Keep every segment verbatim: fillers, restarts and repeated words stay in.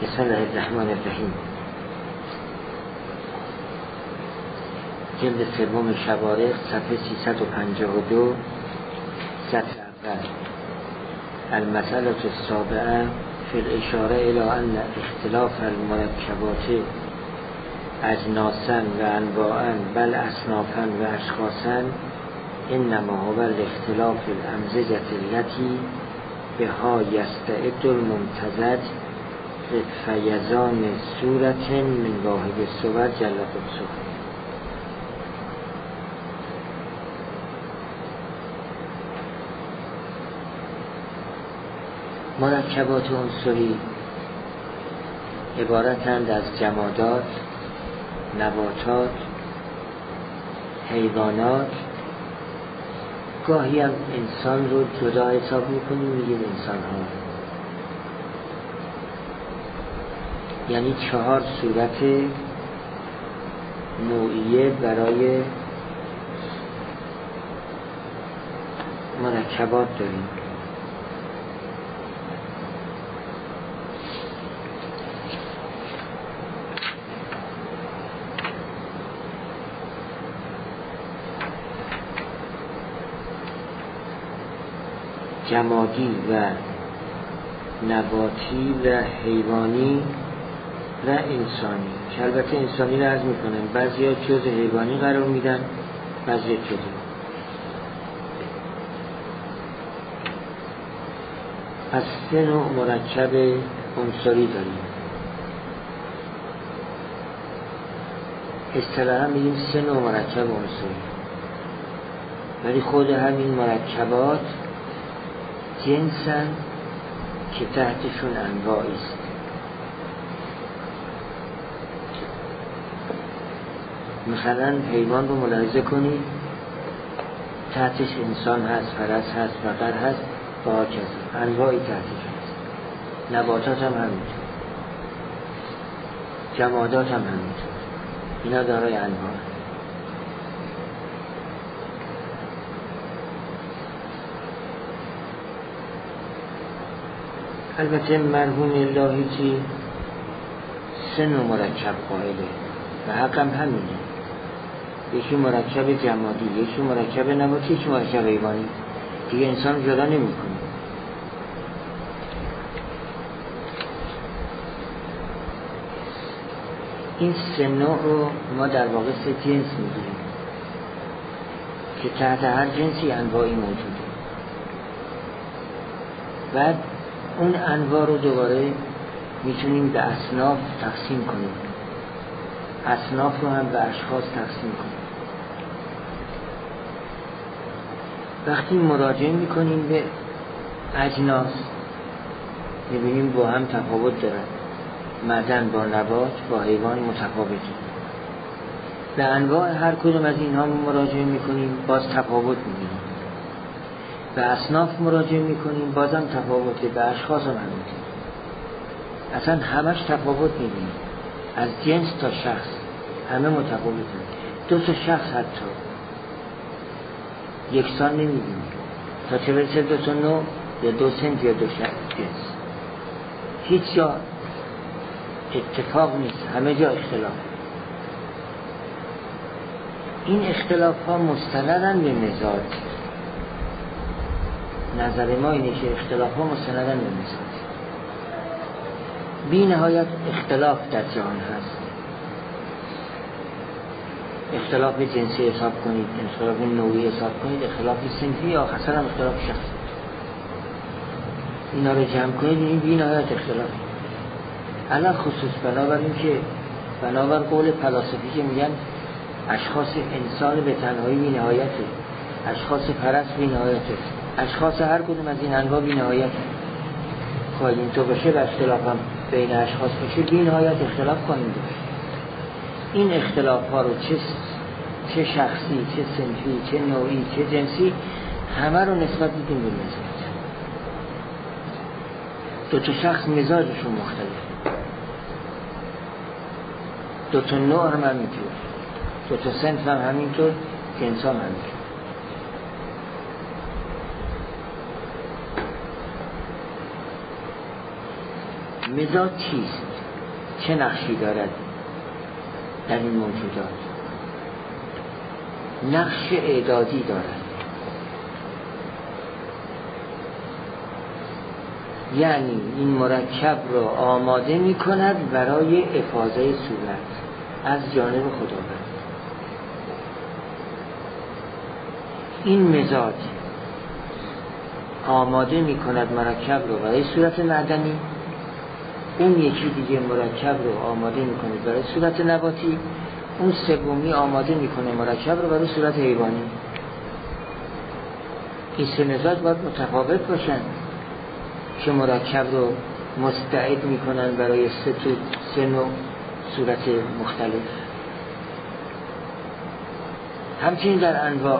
بسم الله الرحمن الرحیم. جلد سوم شوارق صفحه سیصد و پنجاه و دو سطر اول. المسألة السابعة في الاشاره الى ان اختلاف المرکبات اجناسا و انواعا بل اصنافا و اشخاصا انما هو الاختلاف الامزجة التي بها یستعد الممتزج فیضان صورت من واحد الصور جل قدسه. مرکبات عنصری عبارتند از جمادات، نباتات، حیوانات. گاهی هم انسان رو جدا حساب میکنیم میگیم انسان ها، یعنی چهار صورت نوعیه برای مرکبات داریم. جمادی و نباتی و حیوانی و انسانی، که البته انسانی رو عرض میکنن بعضی ها جز حیوانی قرار میدن، بعضی جز. پس سه نوع مرکب عنصری داریم. اصطلاحاً میگیم سه نوع مرکب عنصری، ولی خود همین مرکبات جنسن که تحتشون انواعی است. مثلا حیوان رو ملاحظه کنید، تحتش انسان هست، فرس هست، بقر هست و هاکذا، انواعی تحتش هست. نباتات هم همینطور، جمادات هم همینطور، اینا دارای انواع. البته مرحوم الهیجی سه نوع مرکب قائله و حقم همینه. یکی مرکب جمادی، یکی مرکب نباتی، یکی مرکب حیوانی. دیگه انسان جدا نمی کنه. این سه نوع رو ما در واقع سه جنس میگیریم که تحت هر جنسی انواعی موجوده. بعد اون انواع رو دوباره میتونیم به اصناف تقسیم کنیم، اصناف رو هم به اشخاص تقسیم کنیم. وقتی مراجعه میکنیم به اجناس میبینیم با هم تفاوت دارن. معدن با نبات با حیوان متفاوتی. به انواع هر کدوم از اینها مراجعه میکنیم باز تفاوت میبینیم. به اصناف مراجعه میکنیم بازم تفاوته. به اشخاص هم همینطور. اصلا همش تفاوت میبینیم، از جنس تا شخص همه متفاوته. دو تا شخص حتی یکسان نمیبینیم تا چه برسه دو تا نوع یا دو سنت یا دو جنس. هیچ جا اتفاق نیست، همه جا اختلاف. این اختلاف ها مستندن به مزاج. نظر ما اینه که اختلاف ها مستندن به مزاج. بی نهایت اختلاف در جهان هست. اختلاف جنسی حساب کنید، اختلاف نوعی حساب کنید، اختلاف سنفی یا خاصا هم اختلاف شخصی. اینا رو جمع کنید این بی نهایت اختلاف. الان خصوص بنابراین که بنابر قول فلاسفی که میگن اشخاص انسان به تنهایی بی نهایته، اشخاص فرس بی نهایته، اشخاص هر کدوم از این انواع بی نهایته. خواهید این تو باشه و اختلاف هم بین اشخاص باشه بی نهایت اختلاف کنید. این اختلاف ها رو چه چه شخصی، چه صنفی، چه نوعی، چه جنسی، همه رو نسبت میدیم به مزاج. دو تا شخص مزاجشون مختلف، دو تا نوع هم همینطور، دو تا صنف هم همینطور، جنس هم همینطور. مزاج چیست؟ چه نقشی دارد در این موجودات؟ نقش اعدادی دارد، یعنی این مرکب را آماده می کند برای افاضه صورت از جانب خداوند. این مزاج آماده می کند مرکب را برای صورت معدنی، اون یکی دیگه مرکب رو آماده می کند برای صورت نباتی، اون سومی آماده می کنه مرکب رو برای صورت حیوانی. این سه مزاج باید متفاوت باشن که مرکب رو مستعد می کنن برای سه تو سه نوع صورت مختلف. همچنین در انواع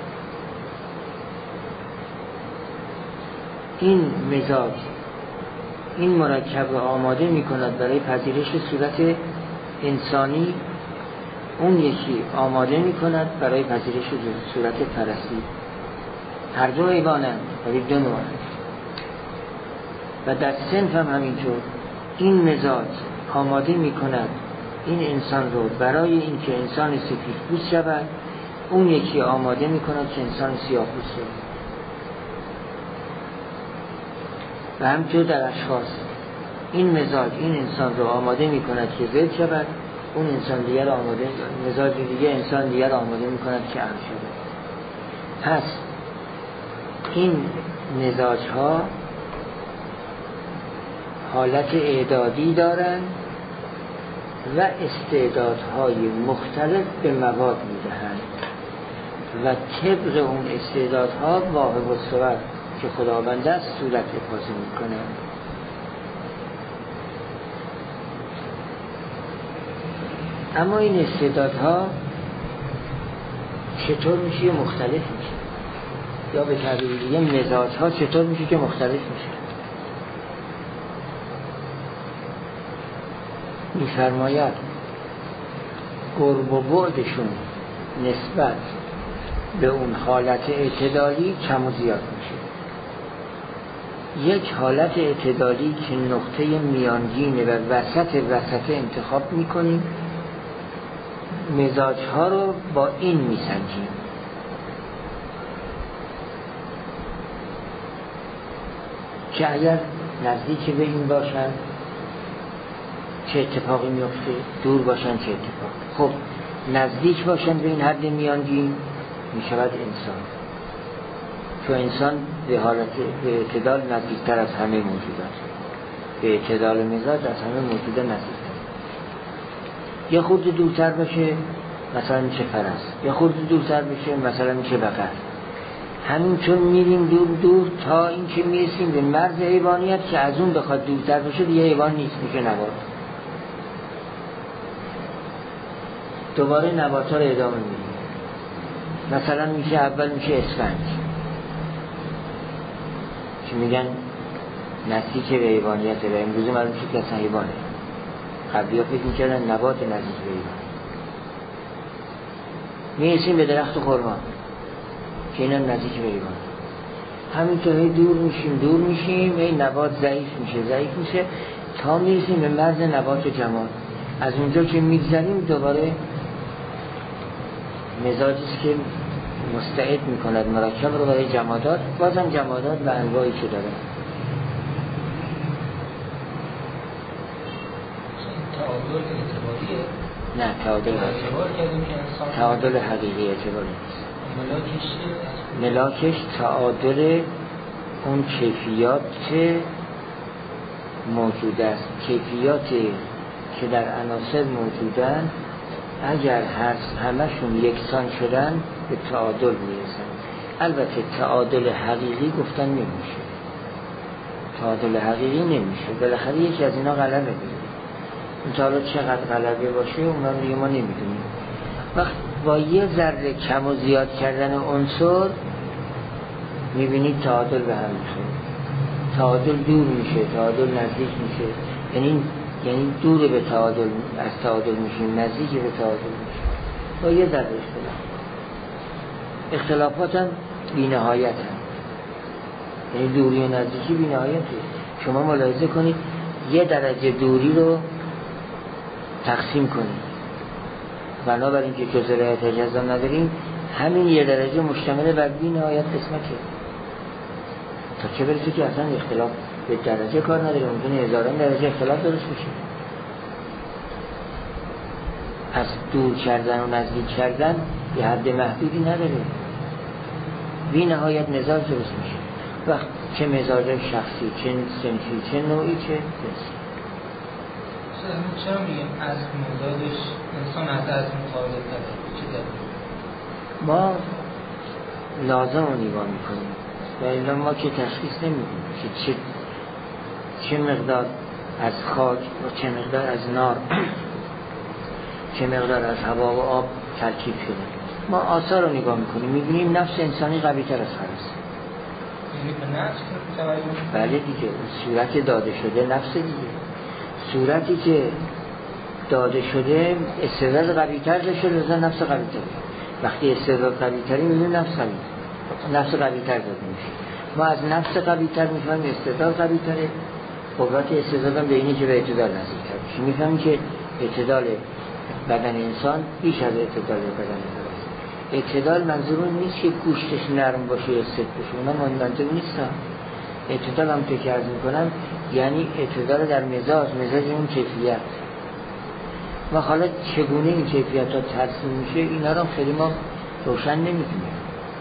این مزاج این مرکب رو آماده می کند برای پذیرش صورت انسانی، اون یکی آماده می کند برای پذیرش صورت فرسی. هر دو حیوانند ولی دو نوعند. و در صنف هم همینطور این مزاج آماده می کند این انسان رو برای اینکه انسان سفیدپوست شود، اون یکی آماده می کند که انسان سیاه‌پوست شود. و همینطور در اشخاص این مزاج این انسان رو آماده می کند که زید شود، اون انسان دیگر آماده مزاج دیگه انسان دیگر آماده می کند که اهم شود. پس این مزاج ها حالت اعدادی دارند و استعدادهای مختلف به مواد می دهند و طبق اون استعدادها واهب الصور که خداوند است صورت افاضه می کنه. اما این استعدادها چطور میشه مختلف میشه، یا به تعبیر دیگه مزاجها چطور میشه که مختلف میشه؟ می‌فرماید قرب و بعدشون نسبت به اون حالت اعتدالی کم و زیاد میشه. یک حالت اعتدالی که نقطه میانگینه و وسط وسط انتخاب میکنیم، مزاجها رو با این میسنجیم. که اگر نزدیک به این باشن چه اتفاقی میفته، دور باشن چه اتفاقی. خب نزدیک باشن به این حد میانگین میشود انسان، چون انسان به حالت به اعتدال نزدیکتر از همه موجودات، به اعتدال مزاج از همه موجودات نزدیکتر. یه خورده دورتر باشه مثلا میشه فرس، یه خورده دورتر بشه مثلا میشه بقر. همینطور میریم دور دور تا اینکه میرسیم به مرز حیوانیت که از اون بخواد دورتر بشه دیگه حیوان نیست، میشه نبات. دوباره نبات ها رو ادامه میدیم، مثلا میشه اول میشه اسفنج که میگن نزدیک به حیوانیته و امروزه معلوم شد که اصلا حیوانه. قبلی ها فکر میکردن نبات نزدیک به حیوان. میرسیم به درخت خرما که اینم نزدیک به حیوان. همینطور دور میشیم دور میشیم این نبات ضعیف میشه ضعیف میشه تا میرسیم به مرز نبات و جماد. از اونجا که میگذریم دوباره مزاجیست که مستعد میکند مرکب رو برای جمادات، بازم جمادات و انواعی که داره. تعادل اعتباریه؟ نه تعادل تعادل حقیقی اعتباری نیست. ملاکش تعادل اون کیفیات موجود است، کیفیات که در عناصر موجودن اگر هر همشون یکسان شدن به تعادل میرسن. البته تعادل حقیقی گفتن نمیشه، تعادل حقیقی نمیشه، بالاخره یکی از اینا غلبه میده. اون تعادل چقدر غلبه باشه اونا دیگه ما نمیدونیم. وقت با یه ذره کم و زیاد کردن عنصر میبینید تعادل به هم میشه، تعادل دور میشه، تعادل نزدیک میشه. یعنی یعنی دور به تعادل از تعادل میشیم، نزدیک به تعادل میشیم با یه ذره اختلاف. اختلافات هم بی نهایت هم، یعنی دوری و نزدیکی بی نهایت. شما ملاحظه کنید یه درجه دوری رو تقسیم کنیم. بنابراین که جز رعایت جزا نداریم، همین یه درجه مشتمل بر بی نهایت قسمته. تا چه برسه که اصلا اختلاف به درجه کار نداره، ممکنه هزاران درجه اختلاف درست بشه. از دور کردن و نزدیک کردن یه حد محدودی نداره، بی نهایت مزاج درست میشه. وقت چه مزاج شخصی، چه صنفی، چه نوعی، چه جنسی. چرا میگیم از مزاجش انسان از از مخالف داره؟ چه داره؟ ما لازم رو نگاه میکنیم و الا ما که تشخیص نمیدیم که چه چه مقدار از خاک و چه مقدار از نار چه مقدار از هوا و آب ترکیب شده. ما آثار رو نگاه میکنیم، میبینیم نفس انسانی قوی تر از خرس. بله دیگه، صورت داده شده نفس دیگه. صورتی که داده شده استعداد قوی تر داشته، لذا نفس قوی تر. وقتی استعداد قوی تری میبینیم نفس قوی نفس قوی تر داده میشه. ما از نفس قوی تر میفهمیم استعداد قوی تره، قوت استعداد هم به اینه که به اعتدال نزدیک تر. میفهمیم که اعتدال بدن انسان بیش از اعتدال بدن انسان. اعتدال منظور اون نیست که گوشتش نرم باشه یا سفت باشه، اونا منظور نیست. اعتدال هم که عرض میکنم یعنی اعتدال در مزاج، مزاج اون کیفیت. و حالا چگونه این کیفیت ها ترسیم میشه اینا رو خیلی ما روشن نمیدونیم.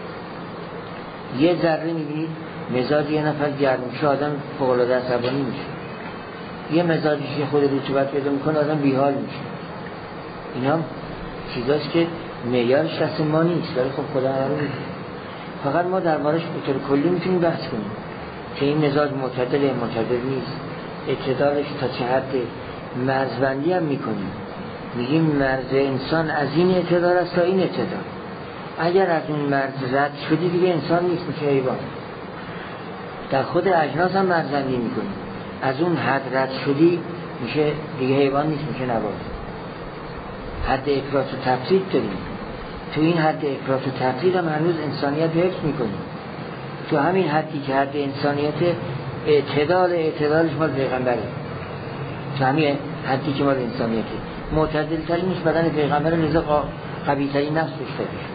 یه ذره میبینید مزاج یه نفر گرم میشه آدم فوق العاده عصبانی میشه، یه مزاجی که خود رطوبت پیدا میکنه آدم بیحال میشه. اینا چیزاست که معیارش دست ما نیست، ولی خب خدا همه رو میدونه. فقط ما دربارش به طور کلی میتونیم بحث کنیم که این مزاج معتدل معتدل نیست، اعتدالش تا چه حد. مرزبندی هم میکنیم، میگیم مرز انسان از این اعتدال است تا این اعتدال. اگر از اون مرز رد شدی دیگه انسان نیست، میشه حیوان. در خود اجناس هم مرزبندی میکنیم، از اون حد رد شدی میشه دیگه حیوان نیست، میشه نبات. حد افراط و تفرید داریم، تو این حد افراط و تفرید هم هنوز انسانیت حفظ میکنیم. تو همین حدی که حد انسانیت اعتدال اعتدالش مال پیغمبره، تو همین حدی که مال انسانیته معتدل تری نیست بدن پیغمبر، لذا قوی تری نفس بشته بشه.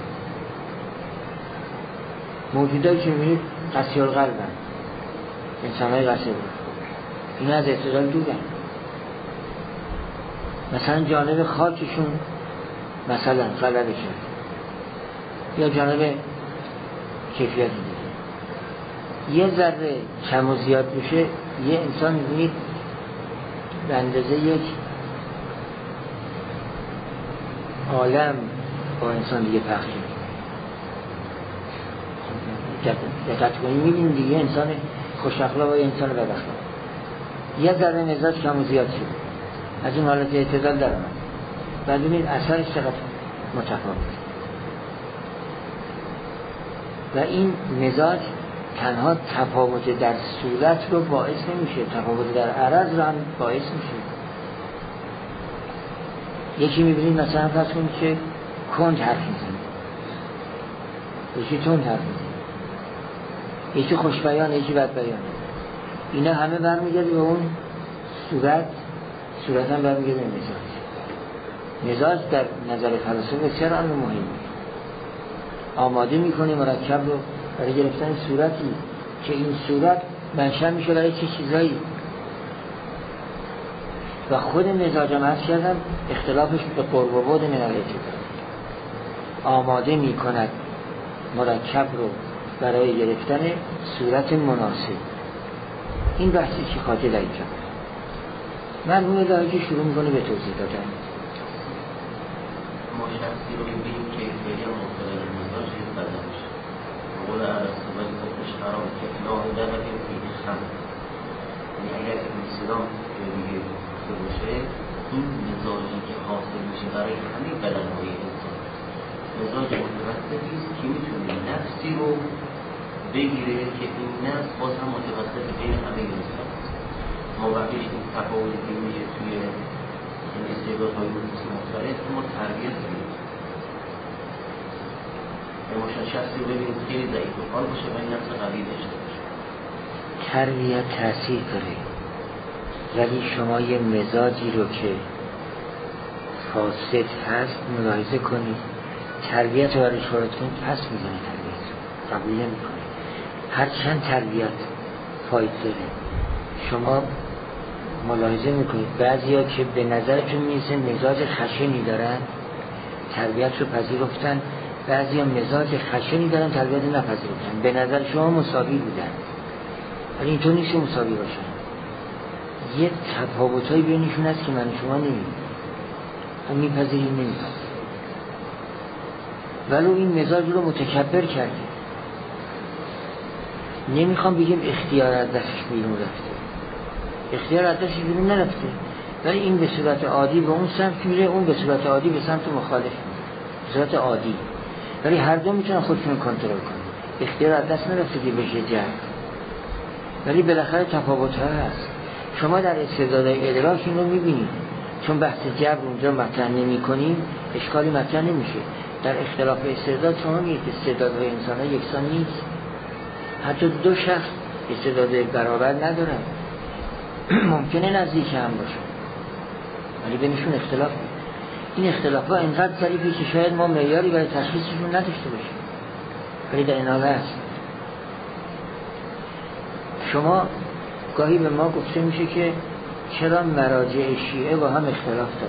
موجودایی که میبینید قسی القلب هم انسان های قسی القلب، این از اعتدال دورن. مثلا جانب خاکشون مثلا غلبه شد، یا جانب کیفیت دیگه یه ذره کم و زیاد بشه، یه انسان میبینید به اندازه یک عالم با انسان دیگه پخش شد. دقت کنید میبینید دیگه انسان خوش اخلاق و انسان بد اخلاق. یه ذره مزاج کم و زیاد شد، از اون حالت اعتدال در آمد. بعد ببینید اثرش چقدر متفاوت. و این مزاج تنها تفاوت در صورت رو باعث نمیشه، تفاوت در عرض رو هم باعث میشه. یکی میبینید مثلا فرض کنید که کند حرف میزنه، یکی تند حرف میزنه، یکی خوشبیان، یکی بدبیان. اینا همه برمیگرده به اون صورت، صورت هم برمیگرده به مزاج. مزاج در نظر فلسفه بسیار امر مهمه. آماده میکنه مرکب رو برای گرفتن صورتی که این صورت منشأ میشه برای چه چیزایی. و خود مزاج هم عرض کردم اختلافش به قرب و بعد من الاعتدال. آماده میکند مرکب رو برای گرفتن صورت مناسب. این بحثی که خاطر در اینجا مرحوم دایی که شروع میکنه به توضیح دادن. ما شخصی رو ببینیم که خیلی هم مختلف مزاج بدنش قول عرصه ولی خودش قرار که اطلاع داره که خیلی خم، یعنی اگر این سلام دیگه بخته باشه این مزاجی که حاصل میشه برای همه بدنهای انسان مزاج متوسطی است که میتونه نفسی رو بگیره که این نفس باز هم متوسط بین همه انسان است. ما بقیش این تفاوتی که میشه توی این استعدادهای مختلف ما تربیت کنیم. ما شخصی رو ببینید خیلی ضعیف و حال باشه و این نفس قوی داشته باشه. تربیت تأثیر داره، ولی شما یه مزاجی رو که فاسد هست ملاحظه کنید، تربیت رو برای شورت کنید پس میزنه، تربیت رو قبول نمی کنید. هر چند تربیت فاید داره. شما ملاحظه میکنید بعضی ها که به نظرتون میرسه مزاج خشنی دارن تربیت رو پذیرفتن، بعضی ها مزاج خشنی دارن تربیت رو نپذیرفتن، به نظر شما مساوی بودن ولی اینطور نیست مساوی باشن. یه تفاوتایی بینشون هست که من شما نمیدونم، اون میپذیریم نمیپذیریم، ولو این مزاج رو متکبر کرده. نمیخوام بگیم اختیار از دستش بیرون رفته، اختیار از دستش بیرون نرفته، ولی این به صورت عادی به اون سمت میره، اون به صورت عادی به سمت مخالف میره، به صورت عادی، ولی هر دو میتونن خودشون کنترل کنن. اختیار از دست نرفته که بشه جبر، ولی بالاخره تفاوت ها هست. شما در استعدادهای ادراک این رو میبینید، چون بحث جبر اونجا مطرح نمی کنیم اشکالی مطرح نمیشه. در اختلاف استعداد شما میگید استعدادهای انسان ها یکسان نیست، حتی دو شخص استعداد برابر ندارن، ممکنه نزدیک هم باشه ولی بینشون اختلاف بود. این اختلاف ها اینقدر ظریفی که شاید ما معیاری برای تشخیصشون نداشته باشیم، ولی در این حاله هست. شما گاهی به ما گفته میشه که چرا مراجع شیعه با هم اختلاف داره؟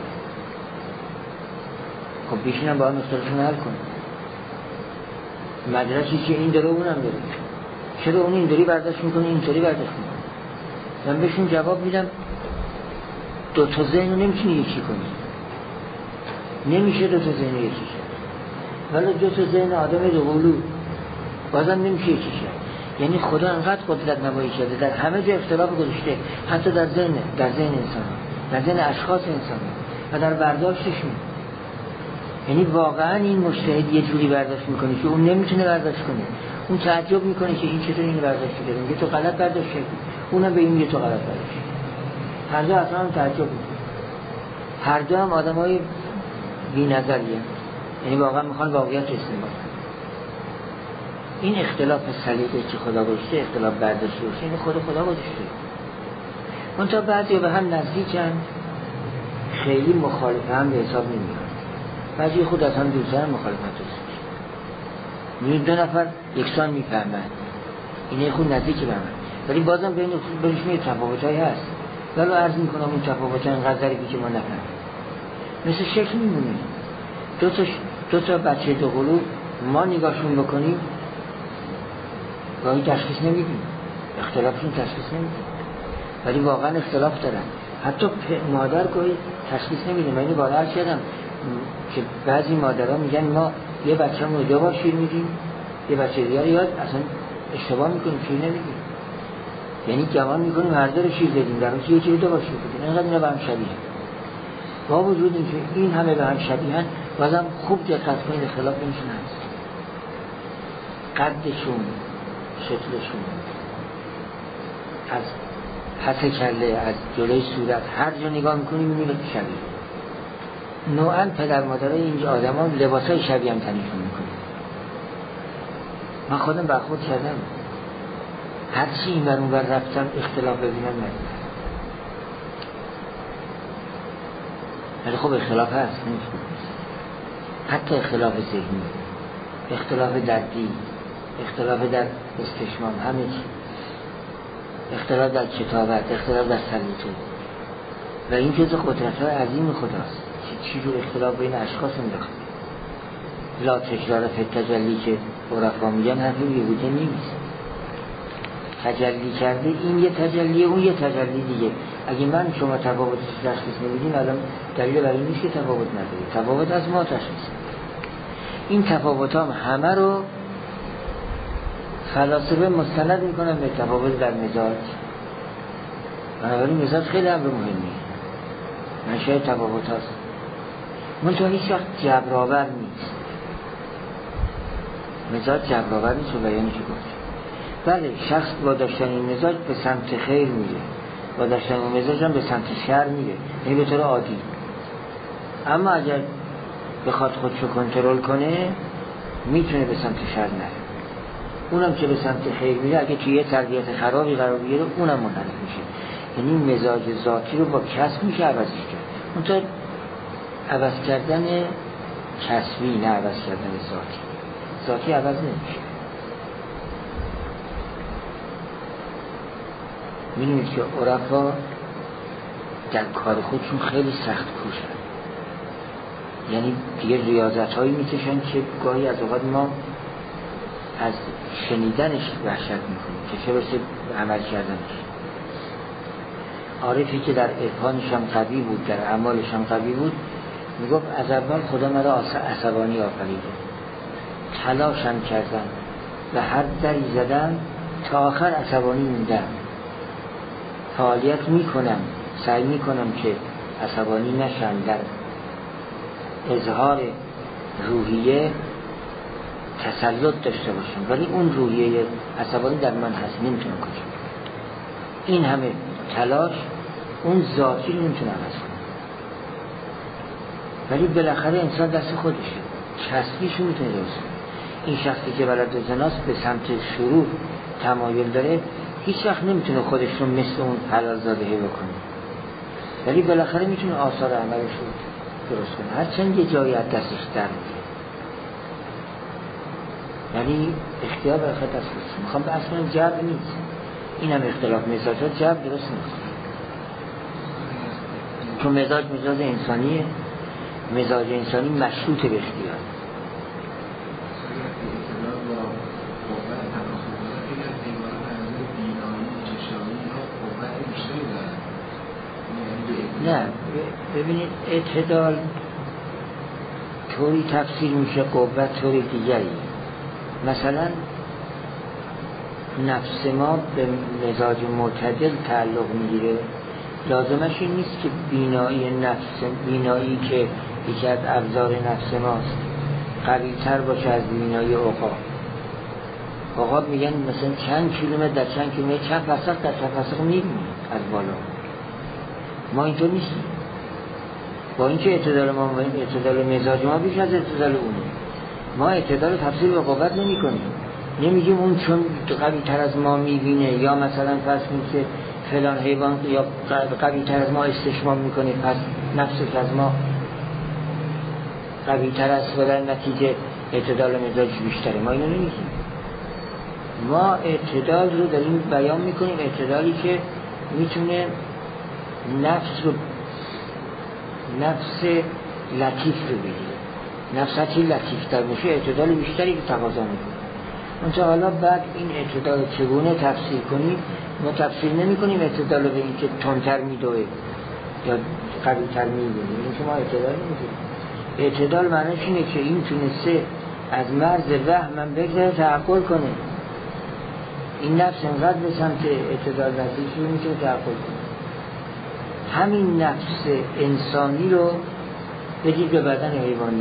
خب بیشینم با هم اختلافشون حل کنیم. مدرسی که این داره اونم داره، چرا اون اینطوری برداشت میکنه اینطوری برداشت میکنه؟ من بهشون جواب میدم دو تا ذهن رو نمیتونی یکی کنی، نمیشه دو تا ذهن یکی شد، ولی دو تا ذهن آدم دو قلو بازم نمیشه یکی شد. یعنی خدا انقدر قدرت نمایی کرده در همه جا اختلاف گذاشته، حتی در ذهن در ذهن انسان، در ذهن اشخاص انسان و در برداشتشون. یعنی واقعا این مجتهد یه جوری برداشت میکنه که اون نمیتونه برداشت کنه، اون تعجب میکنه که این چطور اینو برداشت کرده، میگه تو غلط برداشت کردی، اونم به این میگه تو غلط برداشت کردی. هر دو اصلا هم تعجب میکنه، هر دو هم آدمای بی‌نظریه، یعنی واقعا میخوان واقعیت رو استنباط کنن. این اختلاف سلیقه که خدا گذاشته، اختلاف برداشت باشه، این خود خدا گذاشته. اون تا بعضی به هم نزدیکن، خیلی مخالف هم به حساب نمیاد، بعضی خود از هم دوستان مخالفت هست. میگه دو نفر یکسان میفهمن، اینه خود نزدیک به من، ولی بازم بین بینشون تفاوتایی هست، ولی عرض میکنم اون تفاوت‌ها اینقدر ظریفی که ما نفهمیم. مثل شکل میمونه، دو تا دو تا بچه دو قلو ما نگاهشون بکنیم گاهی تشخیص نمیدیم، اختلافشون تشخیص نمیدیم، ولی واقعا اختلاف دارن. حتی مادر گاهی تشخیص نمیدیم. من اینو بالا عرض کردم که بعضی مادرها میگن ما یه بچه‌مون رو دو بار شیر میدیم، یه بچه دیگه یاد اصلا اشتباه میکنیم شیر نمیدیم، یعنی گمان میکنیم هر دو رو شیر بدیم، در اصل یکی رو دو بار شیر بدیم. اینقدر اینا به هم شبیه، با وجود اینکه این همه به هم شبیهن بازم خوب دقت کنید اختلاف بینشون هست. قدشون، شکلشون، از پس کله، از جلوی صورت، هر جا نگاه میکنیم میبینید شبیه. نوعاً پدر مادرای اینجا آدمان لباسای شبیه هم تنشون میکنه. من خودم برخورد کردم، هرچی این بر اون بر رفتم اختلاف ببینم ندیدم، ولی خب اختلاف هست، حتی اختلاف ذهنی، اختلاف در دین، اختلاف در استشمام، همه چی، اختلاف در کتابت، اختلاف در سلیقه، و این جزء قدرت‌های عظیم خداست. چی جور اختلاف بین اشخاص انداخته. لا تکرار فی تجلی که عرفا میگن حرف بیهوده نیست. تجلی کرده، این یه تجلیه، اون یه تجلی دیگه. اگه من شما تفاوت تشخیص نمیدین الان دلیل برای نیست که تفاوت نداری، تفاوت از ما تشخیص. این تفاوت هم همه رو فلاسفه مستند میکنن به تفاوت در مزاج. بنابراین مزاج خیلی امر مهمیه، منشأ تفاوت هست، منتها هیچ وقت جبرآور نیست. مزاج جبرآور نیست و بیانی که گفت. بله شخص با داشتن این مزاج به سمت خیر میره، با داشتن این مزاج هم به سمت شر میره، یعنی به طور عادی. اما اگر بخواد خودشو کنترل کنه میتونه به سمت شر نره. اونم که به سمت خیر میره اگه توی یه تربیت خرابی قرار بگیره اونم منحرف میشه. یعنی مزاج ذاتی رو با کسب میشه عوضش کرد. منتها عوض کردن کسبی، نه عوض کردن ذاتی. ذاتی عوض نمیشه. می‌بینید که عرفا در کار خودشون خیلی سخت کوشن، یعنی دیگه ریاضت هایی میکشن که گاهی از اوقات ما از شنیدنش وحشت میکنیم که چه برسه عمل کردنش. عارفی که در عرفانش هم قوی بود، در اعمالش هم قوی بود، میگفت از اول خدا مرا عصبانی آفریده، تلاشم کردم و هر دری زدم تا آخر عصبانی موندم. فعالیت میکنم، سعی میکنم که عصبانی نشم، در اظهار روحیه تسلط داشته باشم، ولی اون روحیه عصبانی در من هست، نمیتونم کشم. این همه تلاش اون ذاتی رو نمیتونه عوض کنه، ولی بالاخره انسان دست خودشه، کسبیشو میتونه درست کنه. این شخصی که بلد زناست به سمت شرور تمایل داره، هیچ وقت نمیتونه خودش رو مثل اون حلال زاده بکنه، ولی بالاخره میتونه آثار عملش رو درست کنه، هرچند یه جایی از دستش در میره. یعنی اختیار بالاخره دست خودش. میخوام به اصلا جبر نیست، این هم اختلاف مزاجات جبر درست نیست، چون مزاج مزاج انسانیه، مزاج انسانی مشروط به اختیار. نه ببینید اعتدال طوری تفسیر میشه، قوت طوری دیگری. مثلا نفس ما به مزاج معتدل تعلق میگیره، لازمش این نیست که بینایی نفس، بینایی که یکی از ابزار نفس ماست، قوی تر باشه از بینایی عقاب. عقاب میگن مثلا چند کیلومتر در چند کیلومتر، چند فسق در چند فسق میبینی از بالا. ما اینطور نیستیم، با اینکه اعتدال ما اعتدال مزاج ما بیش از اعتدال اونه، ما اعتدال تفسیر به قوت نمی کنیم. نمیگیم اون چون قوی تر از ما میبینه، یا مثلا فرض کنید که فلان حیوان یا قوی تر از ما استشمام میکنه پس نفسش از ما قوی تر است و در نتیجه اعتدال مزاج بیشتره. ما اینو نمیگیم، ما اعتدال رو داریم بیان میکنیم، اعتدالی که میتونه نفس رو، نفس لطیف رو بگیره، نفساتی لطیف تر میشه، اعتدال بیشتری رو تقاضا میکنه. اونجا حالا بعد این اعتدال چگونه تفسیر کنیم؟ ما تفسیر نمی کنیم اعتدال رو به این که تندتر میدوه یا قوی تر میبینیم، این که ما اعتدال نمیدونیم. اعتدال معنیش اینه که این تونسته از مرز وهم بگذاره تعقل کنه، این نفس انقدر به سمت اعتدال نزدیک رو میتونه تعقل کنه. همین نفس انسانی رو بدید به بدن حیوانی،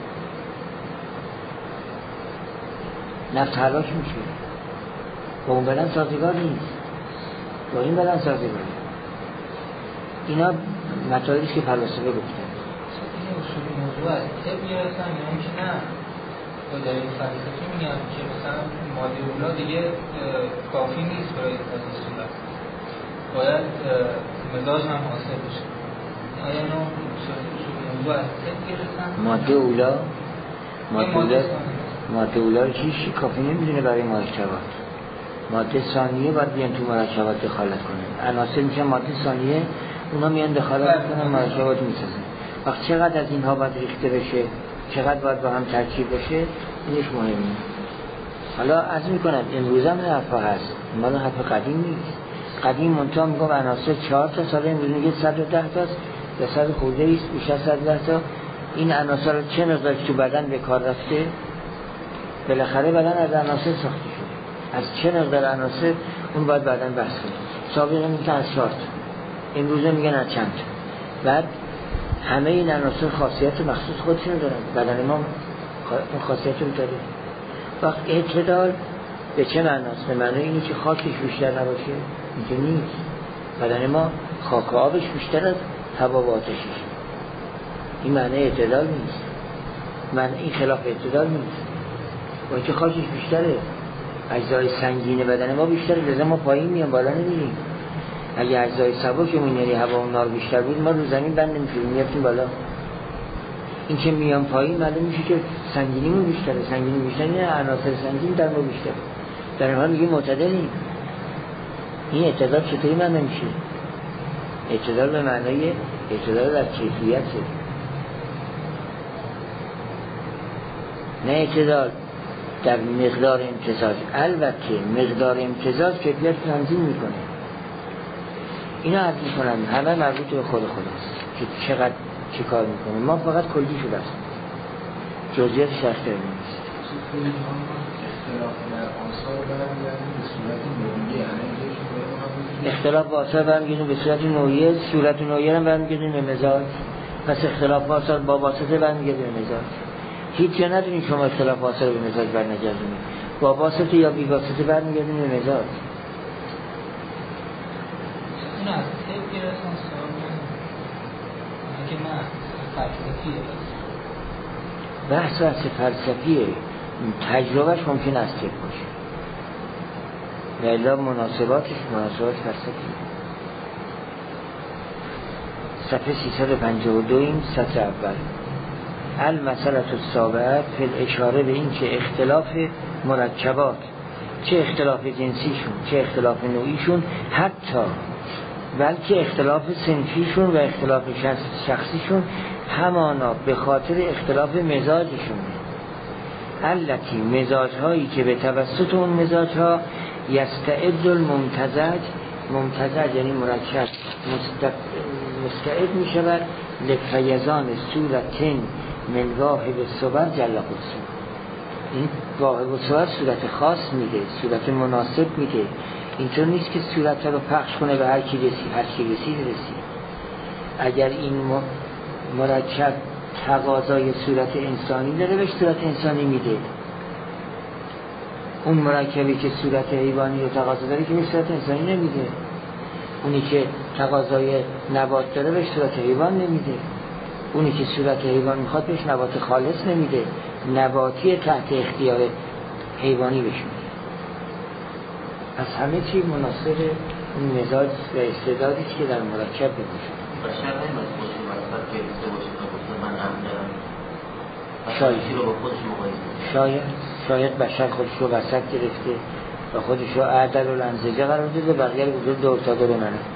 نفس حلاک میشه، با اون بدن سازگار نیست، با این بدن سازگار. اینا مطالبی که فلاسفه گفتن. این اصول موضوع از طب میرسن یا اینکه نه با دلیل فلسفی میگن که مثلا ماده اولا دیگه کافی نیست برای تازه صورت، باید مزاج هم حاصل بشه. آیا اینا اصول موضوع از طب میرسن؟ ماده اولا ماده اولا ماده اولا رو چیزی کافی نمیدونه برای مرکبات. ماده ثانیه باید بیان تو مرکبات دخالت کنن، عناصر میشن ماده ثانیه، اونا میان دخالت کنن، مرکبات میسازن. وقت چقدر از اینها باید ریخته بشه، چقدر باید با هم ترکیب بشه، اینش مهمه. حالا عرض میکنم امروز هم حرفا هست، مال حرف قدیم نیست. قدیم منطقه میگم عناصر چهار تا ساله، امروز میگه صد و ده تاست یا صد خورده ایست، بیش از صد و ده تا. این عناصر چه مقدار تو بدن به کار رفته، بالاخره بدن از عناصر ساخته شده، از چه مقدار عناصر اون باید بدن بحث کنه. سابقا میگن از چهار تا، امروز میگن از چند تا. بعد همه این عناصر خاصیت مخصوص خودشون دارن، بدن ما اون خاصیت رو داره. وقت اعتدال به چه معناست؟ به معنی اینه که خاکش بیشتر نباشه، اینکه نیست. بدن ما خاک و آبش بیشتر از هوا و آتشش، این معنی اعتدال نیست، معنی این خلاف اعتدال نیست. با اینکه خاکش بیشتره، اجزای سنگین بدن ما بیشتره، لذا ما پایین میام بالا نمیریم. اگه اجزای سبکمون یعنی هوا و نار بیشتر بود، ما رو زمین بند نمیشیم، میافتیم بالا. این که میان پایین معلوم میشه که سنگینیمون بیشتره، سنگینی بیشتر اینه، عناصر سنگین در ما بیشتره. در این حال میگه معتدلیم. این اعتدال چطوری معنی میشه؟ اعتدال به معنای اعتدال در کیفیته، نه اعتدال در مقدار امتزاج. البته مقدار امتزاج کیفیت تنظیم میکنه. اینا عرض میکنم همه مربوط به خود خداست که چقدر چه کار میکنه. ما فقط کلیشو بس جزئیات شرط نیست. اختلاف آثار برمیگردیم به صورت نوعیه، صورت نوعیه هم برمیگردیم به مزاج. پس اختلاف آثار با واسطه برمیگردیم به مزاج. هیچ جا نداریم شما اختلاف آثار به مزاج برنگردیم، با واسطه یا بی واسطه برمیگردیم به مزاج. این از طب گرفتن سوال که نه فلسفیه، بحث بحث فلسفیه، تجربهش ممکن است طب باشه ولی مناسباتش مناسبات فلسفیه. صفحه سیصد و پنجاه و دو این سطر اول. المسئله السابعه فی الاشاره به این که اختلاف مرکبات، چه اختلاف جنسیشون چه اختلاف نوعیشون، حتی بلکه اختلاف صنفیشون و اختلاف شخصیشون همانا به خاطر اختلاف مزاجشون، التی مزاجهایی که به توسط اون مزاجها یستعد الممتزج، ممتزج یعنی مرکب مستعد می شود لفیضان صورتین من واحد صور جل قدسه. این واحد صور صورت خاص میده، صورت مناسب میده. اینطور نیست که صورت رو پخش کنه به هر کی رسید هر کی رسید رسید. اگر این مرکب تقاضای صورت انسانی داره بهش صورت انسانی میده. اون مرکبی که صورت حیوانی رو تقاضا داره که بهش صورت انسانی نمیده. اونی که تقاضای نبات داره بهش صورت حیوان نمیده. اونی که صورت حیوان میخواد بهش نبات خالص نمیده. نباتی تحت اختیار حیوانی بهش میده. از همه چی مناسب اون مزاج و استعدادی که در مرکب بگوشه. بشر نمیاد خودش وسط گرفته باشه تا گفته من هم دارم. شاید رو با خودش مقایسه. شاید شاید بشر خودش رو وسط گرفته و خودش رو اعدل و لنزجه قرار داده، بقیه رو دور افتاده رو منه.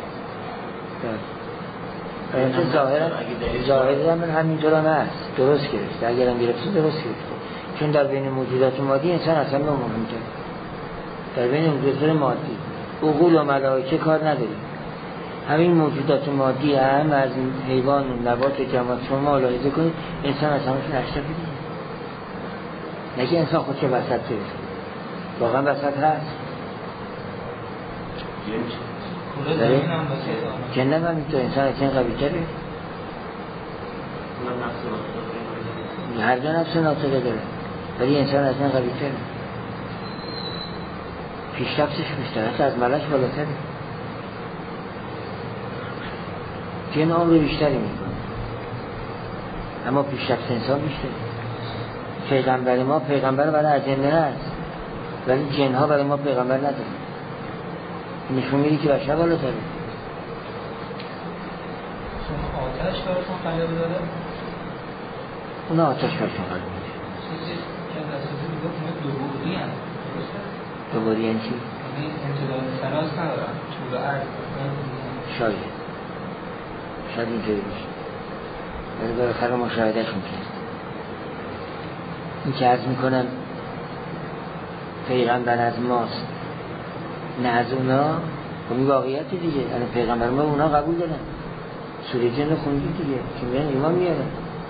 اینکه ظاهرا ظاهرا من همینطور هم هست، درست گرفته. اگر هم گرفته درست گرفته، چون در بین موجودات مادی انسان اصلا مهمتره. در بین موجودات مادی عقول و ملائکه کار نداریم. همین موجودات مادی هم از حیوان و نبات و جماعت شما ملاحظه کنید انسان از همشون اشرفی دیگه. نگه انسان خودش وسط گرفته، واقعا وسط هست. داره جنب هم اینطور انسان از این قوی تره. هر دو نفس ناطقه داره ولی انسان از این قوی تره، پیشرفتش بیشتر، حتی از ملک بالاتره. جن عمر بیشتری میکنه اما پیشرفت انسان بیشتره. پیغمبر ما پیغمبر برای اجنه هست ولی جنها برای ما پیغمبر نداره. نشون میدی که بشر بالاتره. شما آتش براتون قلب داره؟ اونا آتش براتون قلب میده. چیزی که دستوری میگفت اونا دو بودی هم دو بودی یعنی چی؟ یعنی امتداد فراز ندارن طول عرض. شاید شاید اینجوری بشه ولی بالاخره مشاهدهش میکنه. این که عرض میکنم پیغمبر از ماست نه از اونا، خب واقعیت دیگه. یعنی پیغمبر ما اونا قبول دارن، سوره جن خوندی دیگه که میان ایمان میارن.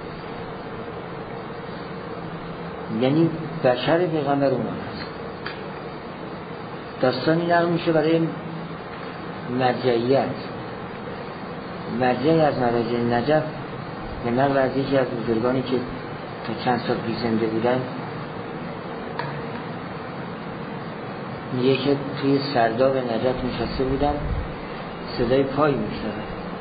یعنی بشر پیغمبر اونا هست. داستانی نقل میشه برای مرجعیت. مرجعی از مراجع نجف به نقل از یکی از بزرگانی که تا چند سال پیش زنده بودن میگه که توی سرداب نجف نشسته بودن، صدای پای میشنوه،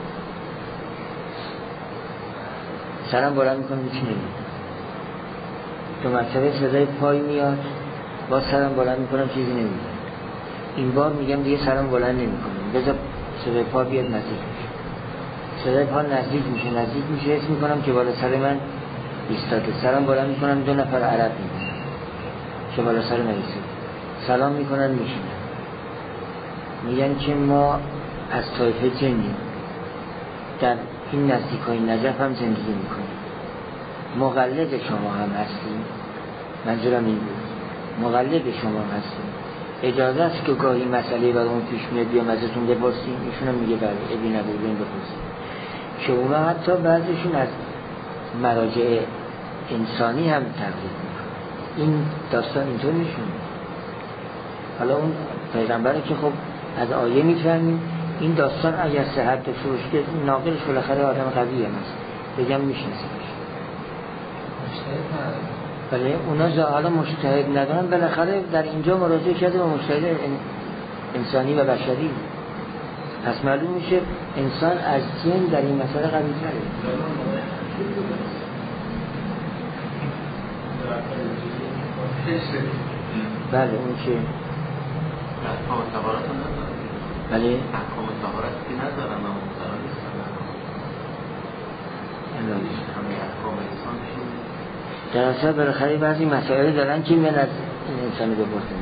سرم بلند میکنم هیچ نمیده. دو مرتبه صدای پای میاد، با سرم بلند میکنم چیزی نمیده. این بار میگم دیگه سرم بلند نمیکنم، بذار صدای پا بیاد نزدیک میشه. صدای پا نزدیک میشه نزدیک میشه حس میکنم که بالا سر من ایستاده سلام بلند میکنن، دو نفر عرب میکنن که بالا سر نویسه سلام میکنن میشینن، میگن که ما از طایفه جنیم، در این نزدیکای نجف هم زندگی میکنیم، مقلد شما هم هستیم. منظورم این بود مقلد شما هم هستیم، اجازه است که گاهی مسئله برامون پیش میاد بیام ازتون بپرسیم؟ ایشون هم میگه بله، ابی نبود این بپرسیم. که اونا حتی بعضیشون از مراجع انسانی هم تقلید میکنه. این داستان اینطور نشون میده. حالا اون پیغمبره که خب از آیه میفهمیم این داستان اگر صحت داشته باشه که ناقلش بالاخره آدم قوی هم هست، بگم میشناسیمش. بله اونا حالا مجتهد ندارن، بالاخره در اینجا مراجعه کرده به مجتهد انسانی و بشری، پس معلوم میشه انسان از جن در این مسئله قوی تره. بله اون که احکام طهارت هم ندارن. بله احکام طهارت که ندارن اما مطلع نیستن، همه احکام انسان شون در اصل بالاخره بعضی مسائل دارن که من از این انسانی بپرسن.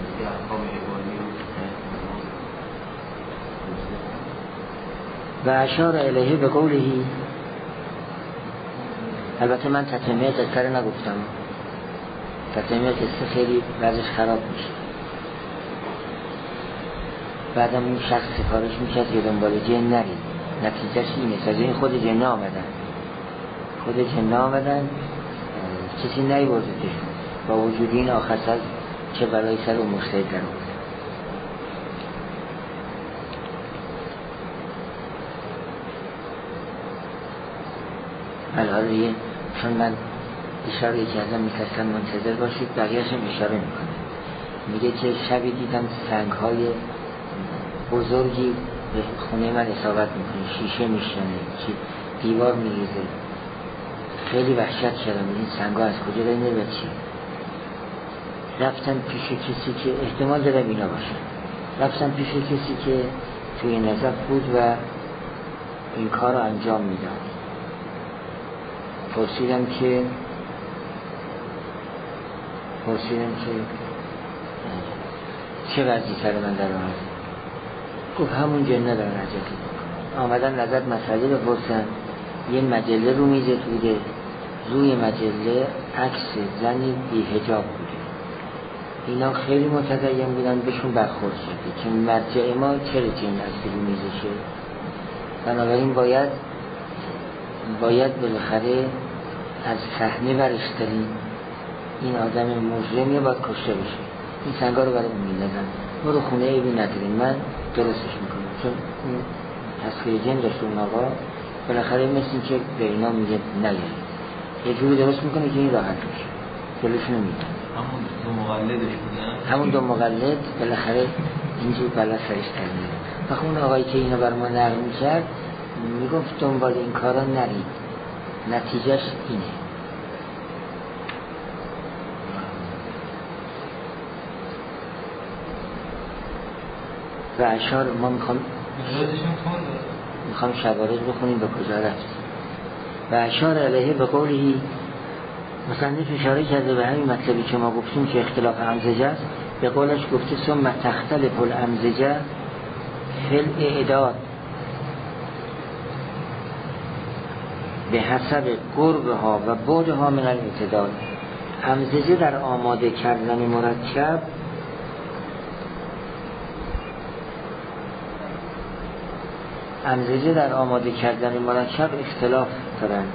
و اشار الیه به قولهی، البته من تتمه تذکره نگفتم، تتمه قصه خیلی بعضش خراب میشه. بعدم اون شخص سفارش میکرد که دنبال جن نرید، نتیجهش اینه سازه خود جن آمدن خود جن آمدن کسی نیوردتشون، با وجود این آخر سر چه بلای سر و مجتهد در بود. الان یه چون من اشاره کردم میخواستم منتظر باشید، بقیه‌اش هم اشاره میکنه. میگه که شبی دیدم سنگ های بزرگی به خونه من اصابت میکنه، شیشه میشنه، دیوار میریزه، خیلی وحشت شدم این سنگ ها از کجا دارین و چی. رفتم پیش کسی که احتمال دارم اینا باشه، رفتم پیش کسی که توی نجف بود و این کار رو انجام میداد. پرسیدم که پرسیدم که چه وضعی سر من در آمد؟ گفت همون جنه دارن حجتی آمدن نظر مسئله بپرسن. یه مجله رو میزه بوده، روی مجله عکس زنی بی حجاب بوده. اینا خیلی متدین بودن، بهشون برخورد شده که مرجع ما چرا جن از رو میزشه. بنابراین باید باید بالاخره از صحنه برش داریم، این آدم مجرمیه باید کشته بشه. این سنگا رو برای اون میدازن، برو خونه ایبی نداریم، من درستش میکنم. چون این تسخیر جن داشت اون آقا، بالاخره مثل این که به اینا میگه نگه یه جوری درست میکنه که این راحت میشه، جلوشونو میدن. همون دو مقلدش بودن، همون دو مقلد بالاخره اینجور بلا سرش ترمیده. و اون آقایی که اینو بر ما نقل میکرد میگفت دنبال این کارا نرید، نتیجهش اینه. و اشار ما میخوام میخوام شوارد بخونیم به کجا رفت. و اشار علیه به قولهی، مصنف اشاره کرده به همین مطلبی که ما گفتیم که اختلاف امزجه است. به قولش گفته ثم تختلف الامزجه فی الاعداد به حسب قربها و بعدها من الاعتدال. امزجه در آماده کردن مرکب امزجه در آماده کردن مرکب اختلاف دارند.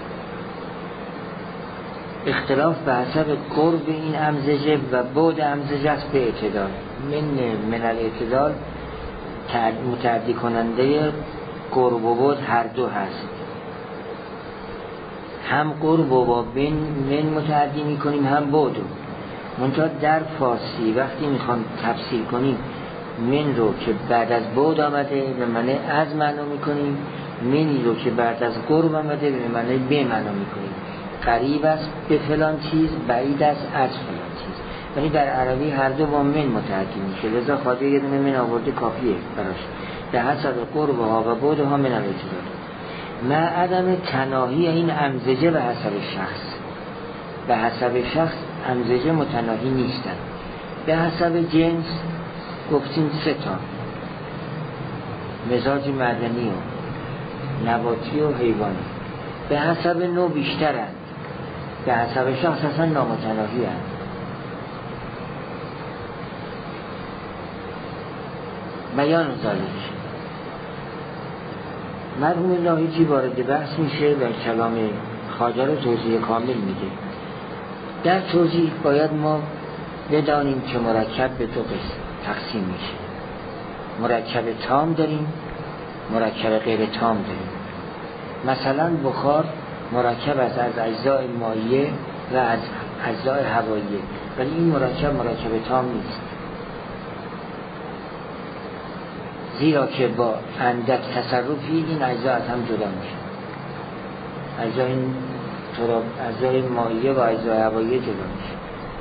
اختلاف به حسب قرب این امزجه و بعد امزجه است به اعتدال. من من الاعتدال متعدی کننده قرب و بعد هر دو هست. هم قرب و با بین من متعدی میکنیم هم بعدو. منتها در فارسی وقتی میخوام تفسیر کنیم من رو که بعد از بعد آمده به معنی از معنا میکنیم، منی رو که بعد از قرب آمده به معنی به معنا میکنیم. قریب است به فلان چیز، بعید است از فلان چیز. یعنی در عربی هر دو با من متعدی میشه، لذا خاطر یه دونه من آورده کافیه براش. به حسب قربها و بعدها من الاعتدال. مع عدم تناهی این امزجه به حسب شخص. به حسب شخص امزجه متناهی نیستن. به حسب جنس گفتیم سه تا، مزاج معدنی و نباتی و حیوانی. به حسب نوع بیشترند، به حسب شخص اصلا نامتناهی هست. بیان ذالک مرحوم لاهیجی وارد بحث میشه و کلام خواجه رو توضیح کامل میده. در توضیح باید ما بدانیم که مرکب به دو قسم تقسیم میشه. مرکب تام داریم، مرکب غیر تام داریم. مثلا بخار مرکب است از اجزای مایع و از اجزای هواییه، ولی این مرکب مرکب تام نیست، زیرا که با اندک تصرفی این اجزا از هم جدا میشه. اجزای تراب، اجزای مایع و اجزای هواییه جدا میشه.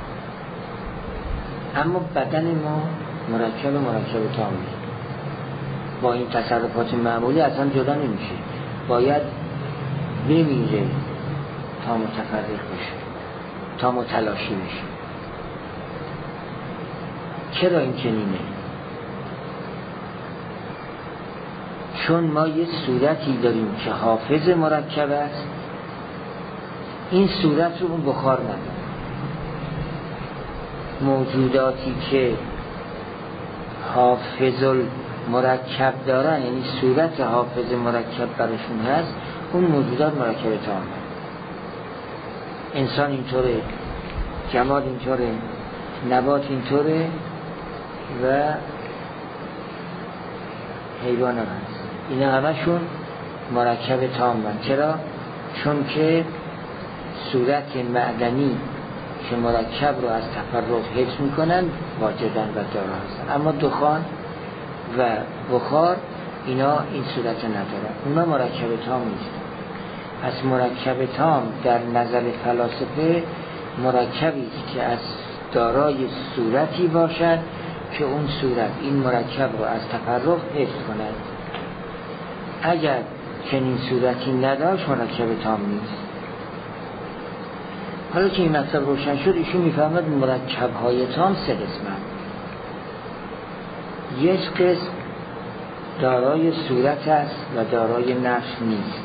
اما بدن ما مرکب مرکب تام نیست، با این تصرفات معمولی اصلا جدا نمیشه، باید بمیره تا متفرق بشه، تا متلاشی بشه. چرا این چنینه؟ چون ما یه صورتی داریم که حافظ مرکب است، این صورت رو اون بخار نداره. موجوداتی که حافظ مرکب دارن، یعنی صورت حافظ مرکب براشون هست، اون موجودات مرکب تام. انسان اینطوره، جماد اینطوره، نبات اینطوره و حیوان هم هست. اینا همشون مرکب تام هست. چرا؟ چون که صورت معدنی که مرکب رو از تفرق حفظ میکنن واجدن و دارا هستن. اما دخان و بخار اینا این صورت ندارن، اونا مرکب تام نیست. از مرکب تام در نظر فلاسفه مرکبی است که از دارای صورتی باشد که اون صورت این مرکب رو از تفرق حفظ کند. اگر چنین صورتی نداشت مرکب تام نیست. حالا که این مطلب روشن شد، ایشون میفهمد مرکب های تام سه قسمن. یک قسم دارای صورت است و دارای نفس نیست.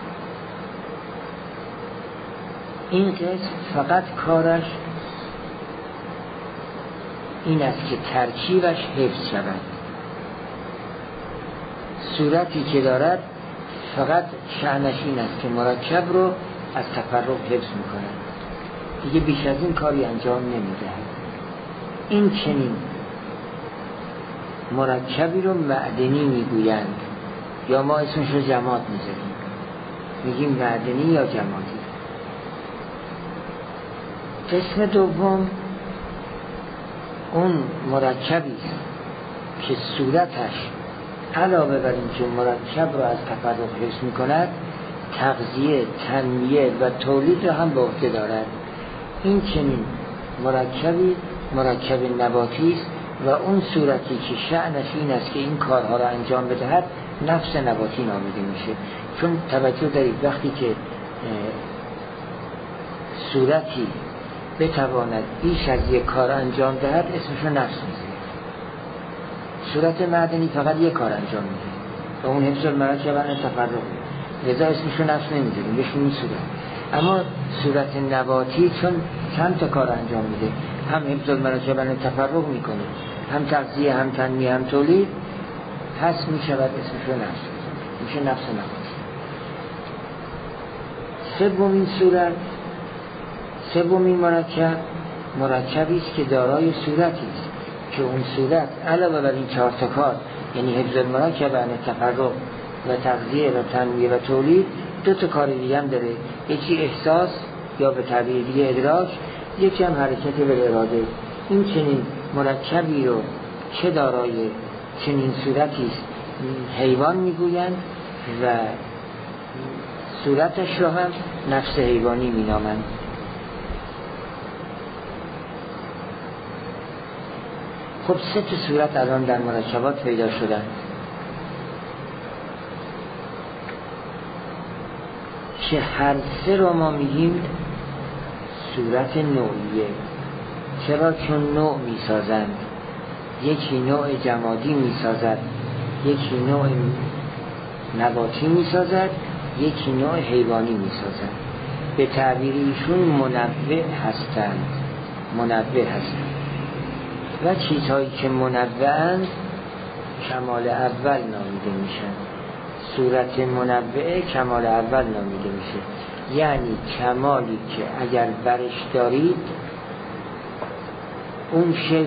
این قسم فقط کارش این است که ترکیبش حفظ شود. صورتی که دارد فقط شأنش این است که مرکب رو از تفرق حفظ میکنه، دیگه بیش از این کاری انجام نمیده. این چنین مرکبی رو معدنی میگویند، یا ما اسمش رو جماد میذاریم، میگیم معدنی یا جمادی. قسم دوم اون مرکبی که صورتش علاوه بر این که مرکب رو از تفرق حفظ میکند، تغذیه، تنمیه و تولید رو هم به عهده دارد. این چنین مرکبی مرکب نباتی است و اون صورتی که شأنش این است که این کارها را انجام بدهد نفس نباتی نامیده میشه. چون توجه دارید وقتی که صورتی بتواند بیش از یک کار انجام دهد اسمش رو نفس میشه. صورت معدنی فقط یک کار انجام میده و اون حفظ المرکب عن تفرق، لذا اسمش رو نفس نمیذاریم، بهش این صورت. اما صورت نباتی چون چند تا کار انجام میده، هم حفظ المرکب عن تفرق میکنه، هم تغذیه، هم تنمیه، هم تولید، پس میشود اسمش رو نفس میشه، نفس نباتی. سومین صورت، سومین مرکب مرکبی است که دارای صورتی است که اون صورت علاوه بر این چهار تا کار، یعنی حفظ المرکب عن تفرق و تغذیه و تنمیه و تولید، دو تا کار دیگه هم داره. یکی احساس یا به تعبیر دیگه ادراک، یکی هم حرکت بالاراده. این چنین مرکبی رو چه دارای چنین صورتی است حیوان میگویند و صورتش رو هم نفس حیوانی مینامند. خب سه تا صورت الان در مرکبات پیدا شدن که هر سه رو ما میگیم صورت نوعیه. چرا؟ چون نوع میسازند، یکی نوع جمادی میسازد، یکی نوع نباتی میسازد، یکی نوع حیوانی میسازد. به تعبیر ایشون منوع هستند، منوع هستند و چیزهایی که منوعند کمال اول نامیده میشن. صورت منوعه کمال اول نامیده میشه، یعنی کمالی که اگر برش دارید اون شی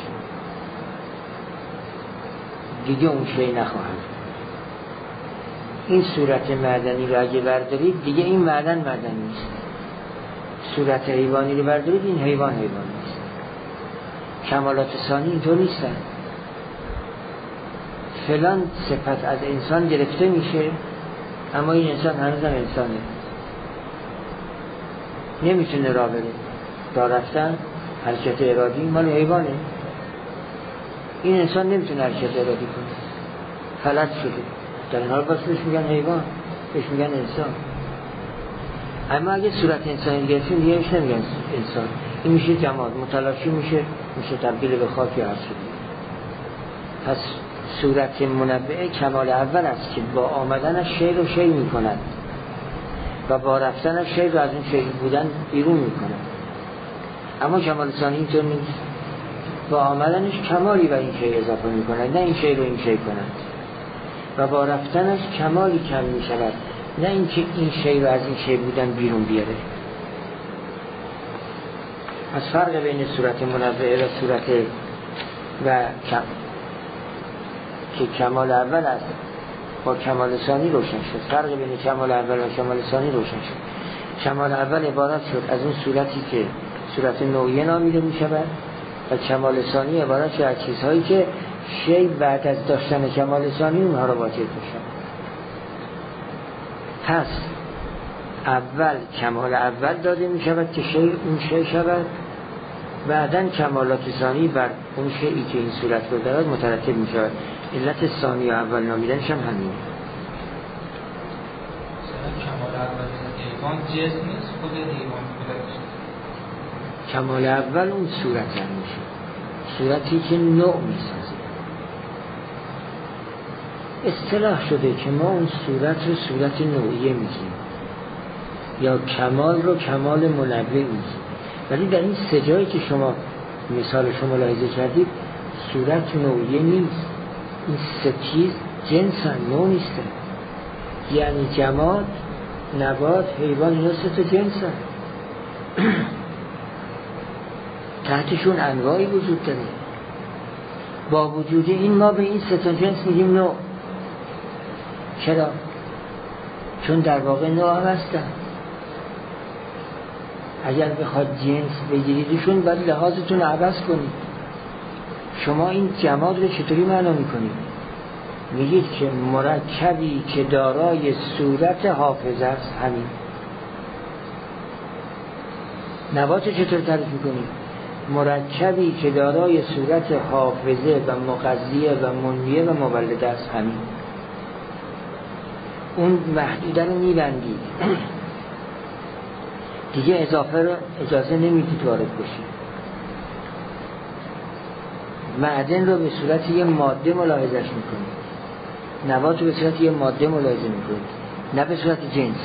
دیگه اون شی نخواهد. این صورت معدنی رو اگه بردارید دیگه این معدن معدن نیست. صورت حیوانی رو بردارید این حیوان حیوان نیست. کمالات ثانی اینطور نیستن. فلان صفت از انسان گرفته میشه اما این انسان هنوزم انسانه، نمیتونه راه بره، راه رفتن حرکت ارادی مال حیوانه. این انسان نمیتونه حرکت ارادی کنه، فلج شده، در این حال باز بهش میگن حیوان، بهش میگن انسان. اما اگه صورت انسانی گرفتیم دیگه بهش نمیگن انسان، این میشه جماد، متلاشی میشه، میشه تبدیل به خاک یا هر چیزی. پس صورت منبعه کمال اول است که با آمدنش شی رو شی میکند و با رفتنش شی رو از اون شی بودن بیرون میکند. اما کمال ثانی اینطور نیست، با آمدنش کمالی و این شی اضافه میکند، نه این شی رو این شی کند، و با رفتنش کمالی کم میشود، نه اینکه این شی رو از این شی بودن بیرون بیاره. از فرق بین صورت منبعه و صورت و کم که کمال اول است با کمال ثانی روشن شد. فرق بین کمال اول و کمال ثانی روشن شد. کمال اول عبارت شد از اون صورتی که صورت نوعیه نامیده می شود و کمال ثانی عبارت شد از چیزهایی که شی بعد از داشتن کمال ثانی اونها رو واجد می شود. پس اول کمال اول داده می شود که شی اون شی شود، بعدن کمالات ثانی بر اون شیئی که این صورت رو دارد مترتب می شود. علت ثانی و اول نامیدنش هم همینه. کمال اول حیوان جسم نیست، خود حیوان خودش. کمال اول اون صورت هم میشه، صورتی که نوع میسازه. اصطلاح شده که ما اون صورت رو صورت نوعیه میگیم یا کمال رو کمال منوع میگیم، ولی در این سه جایی که شما مثالش رو ملاحظه کردید صورت نوعیه نیست. این سه چیز جنسن، نوع نیستن. یعنی جماد، نبات، حیوان، اینا سه تا جنسن. تحتشون انواعی وجود داره. با وجود این ما به این سه تا جنس میگیم نوع. چرا؟ چون در واقع نوع هم هستن. اگر بخواد جنس بگیریدشون باید لحاظتون عوض کنید. شما این جماد رو چطوری معنا میکنید؟ میگید که مرکبی که دارای صورت حافظه است. همین. نبات چطور تعریف میکنید؟ مرکبی که دارای صورت حافظه و مغذیه و منویه و مولده است. همین. اون محدوده رو میبندید دیگه، اضافه رو اجازه نمیدید وارد بشید. معدن رو به صورت یه ماده ملاحظش میکنید، نبات رو به صورت یه ماده ملاحظه میکنید، نه به صورت جنس.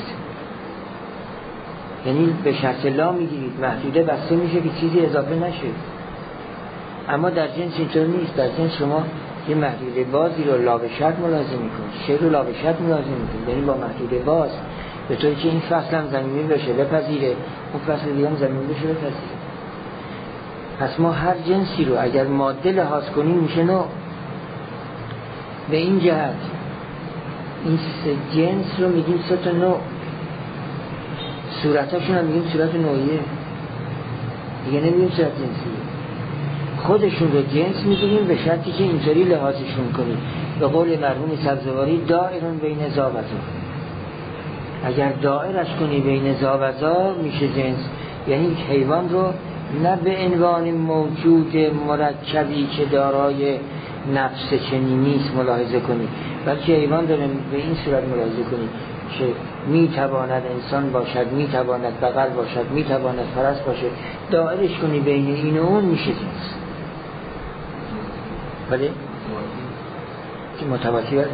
یعنی به شرط لا میگیرید، محدوده بسته میشه که چیزی اضافه نشه. اما در جنس اینطور نیست. در جنس شما یه محدوده بازی رو لا به شرط ملاحظه میکنید، شی رو لا به شرط ملاحظه میکنید، یعنی با محدوده باز، به طوری که این فصل هم زمینی بشه بپذیره، اون فصل دیگه هم زمینی بشه بپذیره. پس ما هر جنسی رو اگر ماده لحاظ کنیم میشه نوع. به این جهت این سه جنس رو میگیم سه تا نوع. صورتاشون هم میگیم صورت نوعیه، دیگه نمیگیم صورت جنسیه. خودشون رو جنس میگیم به شرطی که اینطوری لحاظشون کنیم. به قول مرحوم سبزواری دائرون بین ذا و ذا. اگر دائرش کنی بین ذا و ذا میشه جنس. یعنی حیوان رو نه به عنوان موجود مرکبی که دارای نفس چنینی است ملاحظه کنی، بلکه حیوان رو به این صورت ملاحظه کنی که میتواند انسان باشد، میتواند بقر باشد، میتواند فرس باشه، دایرش کنی بین این و اون میشه جنس. ولی که متواتی بره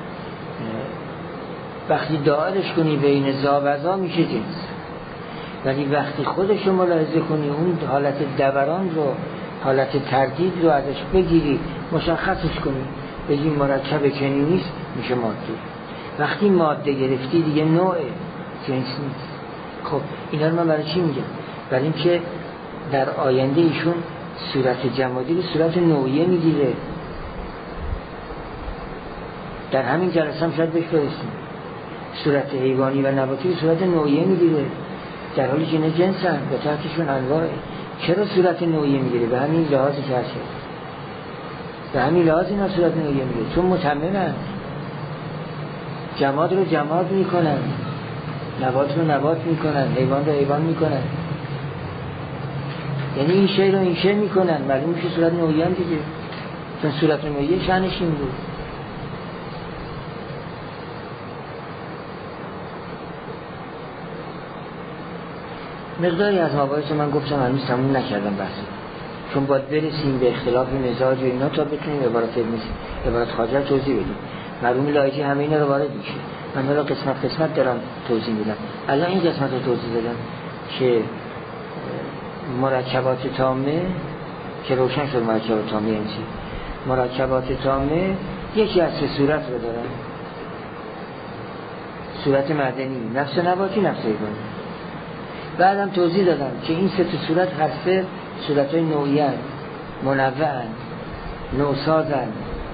وقتی دایرش کنی بین زا و زا میشه جنس. ولی وقتی خودش رو ملاحظه کنی اون حالت دوران رو، حالت تردید رو ازش بگیری، مشخصش کنی، بگی مرکب چنین نیست، میشه ماده. وقتی ماده گرفتی دیگه نوع جنس نیست. خب اینا رو من برای چی میگم؟ برای اینکه در آینده ایشون صورت جمادی رو صورت نوعیه میگیره. در همین جلسه هم شاید بهش برسیم. صورت حیوانی و نباتی رو صورت نوعیه میگیره، در حالی که اینا جنس هم به تحتشون انواعه. چرا صورت نوعیه میگیره؟ به همین لحاظی که هست، به همین لحاظ اینا صورت نوعیه میگیره، چون متممن. جماد رو جماد میکنن، نبات رو نبات میکنن، حیوان رو حیوان میکنن، یعنی این شی رو این شی میکنن. معلوم میشه صورت نوعیه هم دیگه، چون صورت نوعیه شأنش این بود. مقداری از مباحث من گفتم هنوز تموم نکردم بحثی، چون باید برسیم به اختلاف مزاج و اینا تا بتونیم عبارت عبارت خارجه توضیح بدیم. مرحوم لایجی همه اینا رو وارد میشه. من حالا قسمت قسمت دارم توضیح میدم. الان این قسمت رو توضیح دادم که مرکبات تامه، که روشن شد مرکبات تامه این چی. مرکبات تامه یکی از سه صورت رو دارن: صورت معدنی، نفس نباتی، نفس حیوانی. بعدم توضیح دادم که این سه صورت هر سه صورت‌های نوعی هستند، منوعن، نوسازن،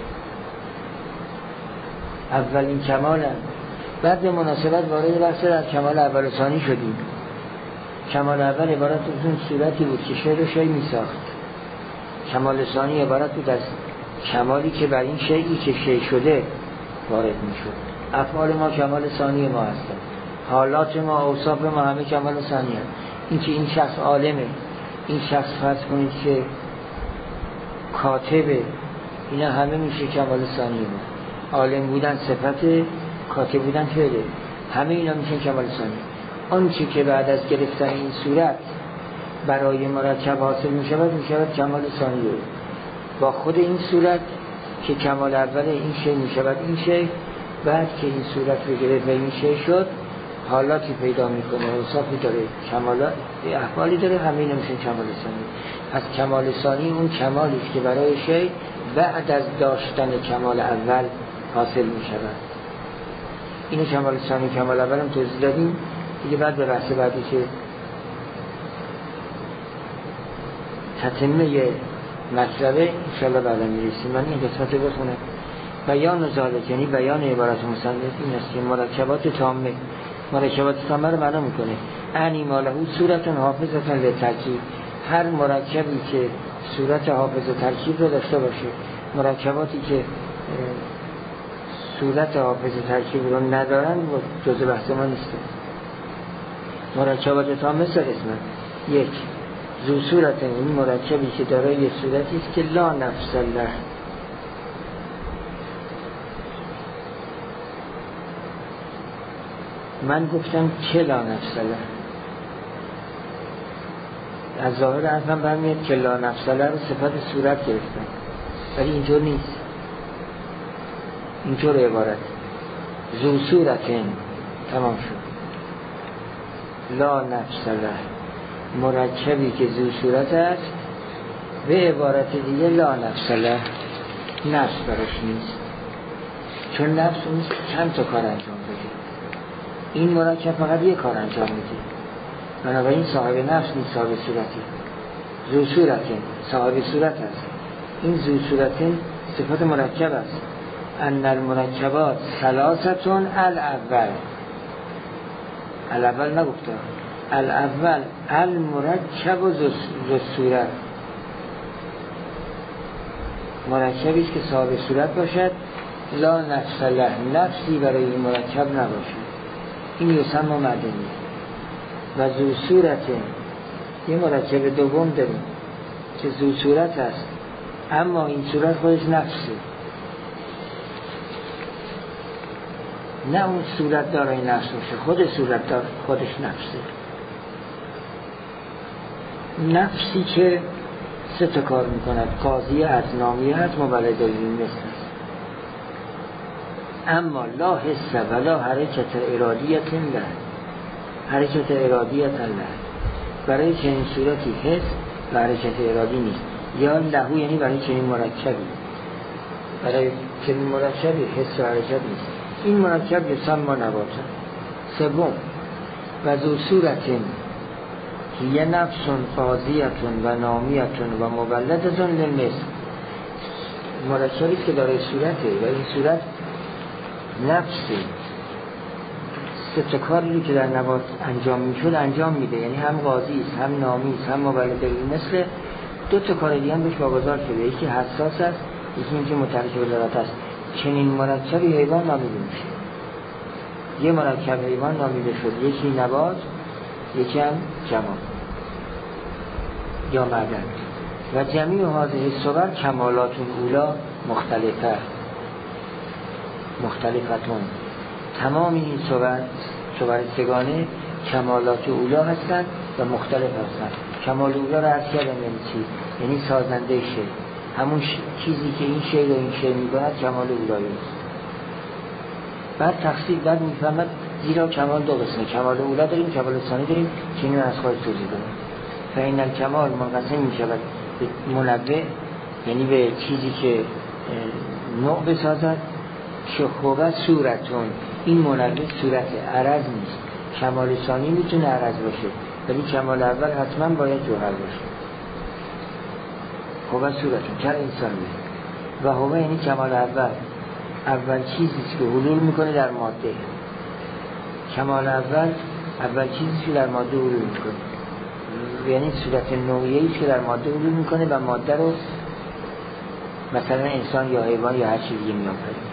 اولین کمالن. بعد به مناسبت وارد بحث در کمال اول و ثانی شدیم. کمال اول عبارت از اون صورتی بود که شی رو شی می ساخت. کمال ثانی عبارت بود از کمالی که بر این شیئی که شی شده وارد می شد. افعال ما کمال ثانی ما هستند، حالات ما، اوصاف ما همه کمال ثانی هست. این که این شخص عالمه، این شخص فرض کنید که کاتبه، اینا همه میشه کمال ثانی ما. عالم بودن صفت، کاتب بودن فعله، همه اینا میشه کمال ثانی. آنچه که بعد از گرفتن این صورت برای مرکب حاصل میشود میشود کمال ثانی. با خود این صورت که کمال اول این شی میشود این شی، بعد که این صورت رو گرفت و این شی شد حالاتی پیدا میکنه، اوصافی داره، کمالات، احوالی داره، همه اینا میشه کمال ثانی. پس کمال ثانی اون کمالی که برای شی بعد از داشتن کمال اول حاصل میشود. اینو کمال ثانی کمال اول هم توضیح دادیم دیگه. بعد به بحث بعدی که تتمه مطلبه انشاءالله بعدا میرسیم. من این قسمت رو بخونم. بیان ذالک یعنی بیان عبارت مصنف این است که مرکبات تامه، مرکبات تامه رو معنا میکنه انی ماله صورت حافظه للترکیب، هر مرکبی که صورت حافظ و ترکیب رو داشته باشه. مرکباتی که صورت حافظ و ترکیب رو ندارن جزء بحث ما نیست. مرکبات تامه سه قسمه. یک، ذو صورت، این مرکبی که دارای یه صورتی است که لا نفس له، من گفتم که لا نفس له، از ظاهر حرفم برمیاد که لا نفس له رو صفت صورت گرفتن، ولی اینطور نیست. اینطور عبارت ذو صورت تمام شد. لا نفس له مرکبی که ذو صورت است، به عبارت دیگه لا نفس له نفس براش نیست، چون نفس اون چند تا کار انجام بده. این مرکب فقط یک کار انجام میده، بنابراین صاحب نفس نیست، صاحب صورتی. ذو صورت صاحب صورت است. این ذو صورت صفت مرکب است. ان المرکبات ثلاثتون الاول، الاول نگفته، الاول المرکب و ذو صورت، مرکبی است که صاحب صورت باشد، لا نفس له نفسی برای این مرکب نباشد، این یسمى معدنی. و ذو صورت یه مرکب دوم داریم که ذو صورت است، اما این صورت خودش نفسه. نه اون صورت دارای نفس باشه، خود صورت دار خودش نفسه. نفسی که سه تا کار میکند، قاضی از نامی هست، مبلد العلم است. اما لا حس ولا حرکت ارادیت له، حرکت ارادیت له، برای چنین صورتی حس و حرکت ارادی نیست. یا لهو یعنی برای چنین مرکبی، برای چنین مرکبی حس و حرکت نیست. این مرکب یسمى نباتا. سوم و ذو صورت هی نفس قاضیت و نامیت و مولدت للمثل، مرکبی که داره صورته و این صورت نفسه. سه تا کاری که در نبات انجام میشد انجام میده، یعنی هم قاضی است، هم نامی است، هم مولد للمثل. دو تا کار دیگه هم بهش واگذار شده، یکی حساس است، یکی اینکه مترکب ذات است. چنین مرکبی حیوان نامیده میشه. یه مرکب حیوان نامیده شد، یکی نبات، یکی هم جماد یا معدن. و جمیع هذه الصور کمالات اولا مختلفه مختلفتون. تمام این صور صور سگانه کمالات اولا هستند و مختلف هستند. کمال اولا را عرض کردم یعنی چی؟ یعنی سازنده شی، همون چیزی که این شی رو این شی می‌کند کمال اولایی است. بعد تفصیل بعد می‌فهمد زیرا کمال دو قسمه، کمال اولا داریم، کمال ثانی داریم که اینو از خواهد توضیح داریم. فإن الکمال منقسم می‌شود به منوع، یعنی به چیزی که نوع بسازد، که خوبه صورتون. این منوع صورت عرض نیست. کمال ثانی میتونه عرض باشه ولی کمال اول حتما باید جوهر باشه. خوبه صورتون چرا انسانی و خوبه یعنی کمال اول، اول چیزیست که حلول میکنه در ماده. کمال اول اول چیزیست که در ماده حلول میکنه، یعنی صورت نوعیه‌ایست که در ماده حلول میکنه و ماده رو مثلا انسان یا حیوان یا هر چیزی میآفرینه.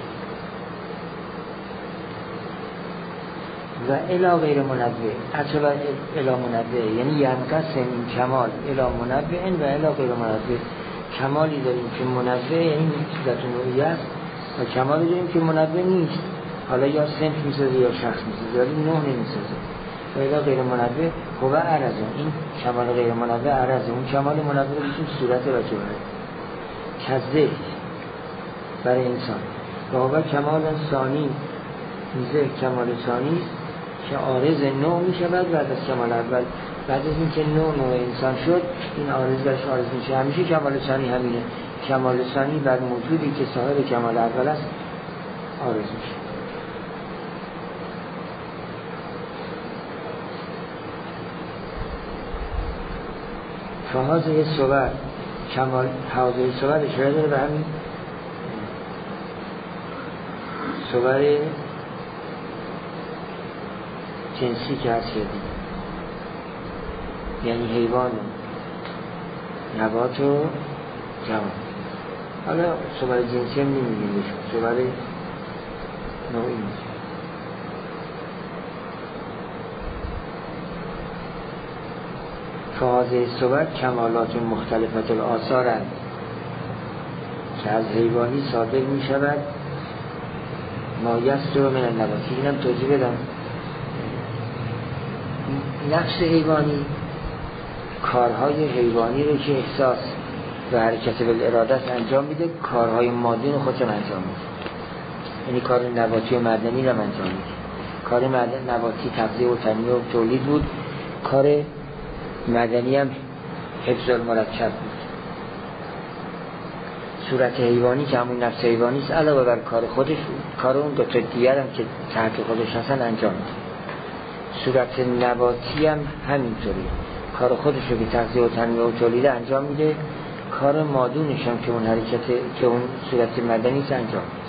و الا غیر منوع، اصلا الا منوع یعنی ینقسم این کمال الا منوع و الا غیر منوع. کمالی داریم که منوع یعنی صورت نوعی است و کمالی داریم که منوع نیست، حالا یا صنف میسازه یا شخص میسازه ولی نوع نمیسازه. و الا غیر منوع هو عرضه، این کمال غیر منوع عرضه، اون کمال منوع رو بشیم صورت و جوهر کذه برای انسان. و هو کمال ثانی، میزه کمال ثانی که عارض نوع می شود بعد از کمال اول. بعد از این که نوع نوع انسان شد این عارض برش عارض می شود. همیشه کمال ثانی همینه، کمال ثانی بر موجودی که صاحب کمال اول است عارض می شود. فهازه صور کمال حاضر صور اشاره داره به همین صور جنسی که هست شدیم، یعنی حیوان و نبات و جماد. حالا صور جنسی هم نمیگیم بشون، صور نوعی میشه. فهازه صور کمالات مختلفت الآثار هست که از حیوانی صادر می شود ما یست رو من النباتی. اینم توضیح بدم. نفس حیوانی کارهای حیوانی رو که احساس و حرکت بالاراده انجام میده، کارهای مادی رو خودش انجام میده. یعنی کار نباتی و معدنی رو انجام میده. کار معدن نباتی تغذیه و تنمیه و تولید بود، کار معدنی هم حفظ المرکب بود. صورت حیوانی که همون نفس حیوانی است علاوه بر کار خودش کار اون دو تا دیگر هم که تحت خودش هستن انجام میده. صورت نباتی هم همینطوری کار خودش رو که تغذیه و تنمیه و تولید انجام میده، کار مادونش هم که اون حرکت که اون صورت مدنی است انجام میده.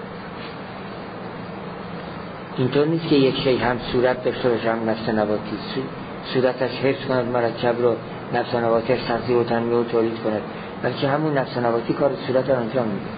اینطور نیست که یک شی هم صورت داشته باشه هم نفس نباتی، صورتش حفظ کند مرکب رو، نفس نباتیش تغذیه و تنمیه و تولید کند، بلکه همون نفس نباتی کار صورت رو انجام میده.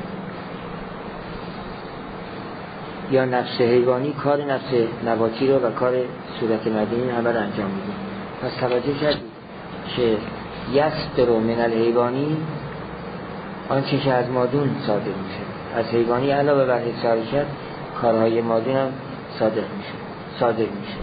یا نفس حیوانی کار نفس نباتی رو و کار صورت مدنی همه رو انجام میده. پس توجه کردید که یست رو من الحیوانی آنچه که از مادون صادر میشه، از حیوانی علاوه بر حس حرکت کارهای مادون هم صادق میشه صادر میشه.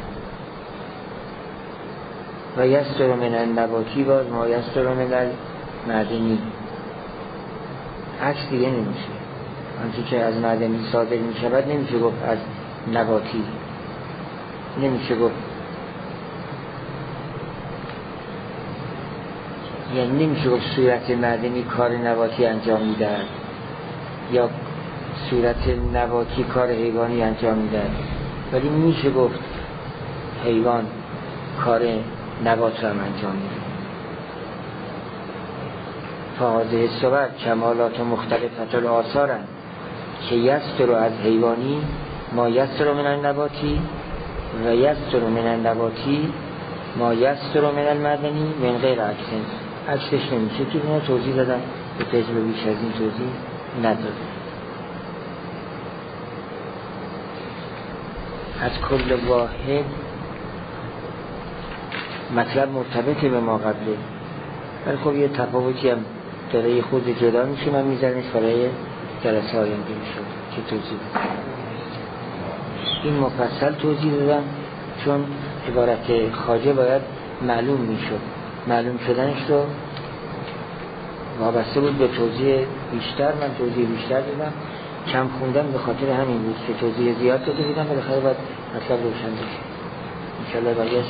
و یستر من النباتی باز ما یستر من المعدنی، عکس دیگه نمیشه. آنچه که از معدنی صادر میشود نمیشه گفت از نباتی، نمیشه گفت، یعنی نمیشه گفت صورت معدنی کار نباتی انجام میده یا صورت نباتی کار حیوانی انجام میده، ولی میشه گفت حیوان کار نبات رو هم انجام میده. فهذه الصور کمالات مختلفت الآثارن که یستر از حیوانی ما یستر من النباتی و یستر من النباتی ما یستر من المعدنی من غیر عکسن. عکسش نمیشه. تو اینا توضیح دادم، به تجربه بیش از این توضیح ندادم. از کل واحد مطلب مرتبطه به ما قبله، ولی خب یه تفاوتی هم داره، خود جدا میشه. من میذارمش برای جلسه آینده میشه که توضیح دادم. این مفصل توضیح دادم چون عبارت خواجه باید معلوم میشد. معلوم شدنش رو وابسته بود به توضیح بیشتر. من توضیح بیشتر دادم، کم خوندم به خاطر همین بود که توضیح زیاد داده بودم، بالاخره باید مطلب روشن بشه. انشالله باید